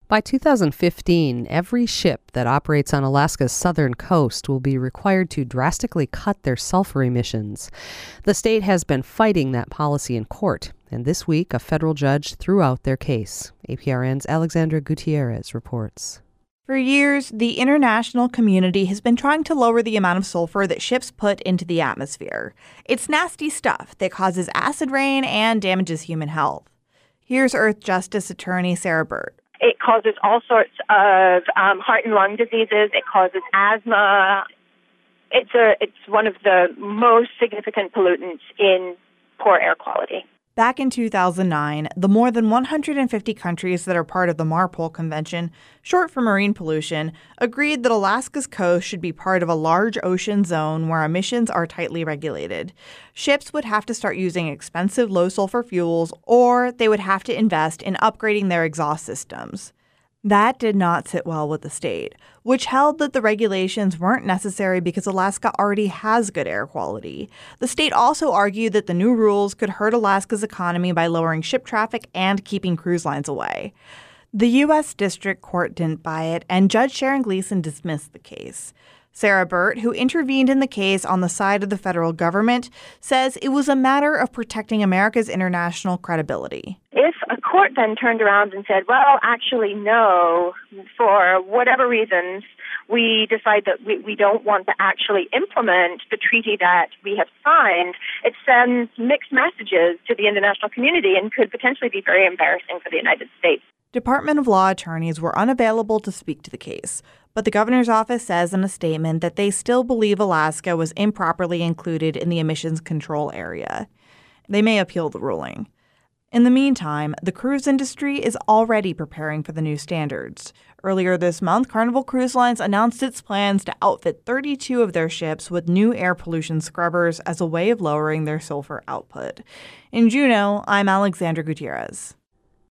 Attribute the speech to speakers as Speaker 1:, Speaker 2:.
Speaker 1: By 2015, every ship that operates on Alaska's southern coast will be required to drastically cut their sulfur emissions. The state has been fighting that policy in court, and this week a federal judge threw out their case. APRN's Alexandra Gutierrez reports.
Speaker 2: For years, the international community has been trying to lower the amount of sulfur that ships put into the atmosphere. It's nasty stuff that causes acid rain and damages human health. Here's Earth Justice attorney Sarah Burt.
Speaker 3: It causes all sorts of heart and lung diseases. It causes asthma. It's one of the most significant pollutants in poor air quality.
Speaker 2: Back in 2009, the more than 150 countries that are part of the MARPOL Convention, short for marine pollution, agreed that Alaska's coast should be part of a large ocean zone where emissions are tightly regulated. Ships would have to start using expensive low-sulfur fuels, or they would have to invest in upgrading their exhaust systems. That did not sit well with the state, which held that the regulations weren't necessary because Alaska already has good air quality. The state also argued that the new rules could hurt Alaska's economy by lowering ship traffic and keeping cruise lines away. The U.S. District Court didn't buy it, and Judge Sharon Gleason dismissed the case. Sarah Burt, who intervened in the case on the side of the federal government, says it was a matter of protecting America's international credibility.
Speaker 3: If a court then turned around and said, well, actually, no, for whatever reasons, we decide that we don't want to actually implement the treaty that we have signed, it sends mixed messages to the international community and could potentially be very embarrassing for the United States.
Speaker 2: Department of Law attorneys were unavailable to speak to the case, but the governor's office says in a statement that they still believe Alaska was improperly included in the emissions control area. They may appeal the ruling. In the meantime, the cruise industry is already preparing for the new standards. Earlier this month, Carnival Cruise Lines announced its plans to outfit 32 of their ships with new air pollution scrubbers as a way of lowering their sulfur output. In Juneau, I'm Alexandra Gutierrez.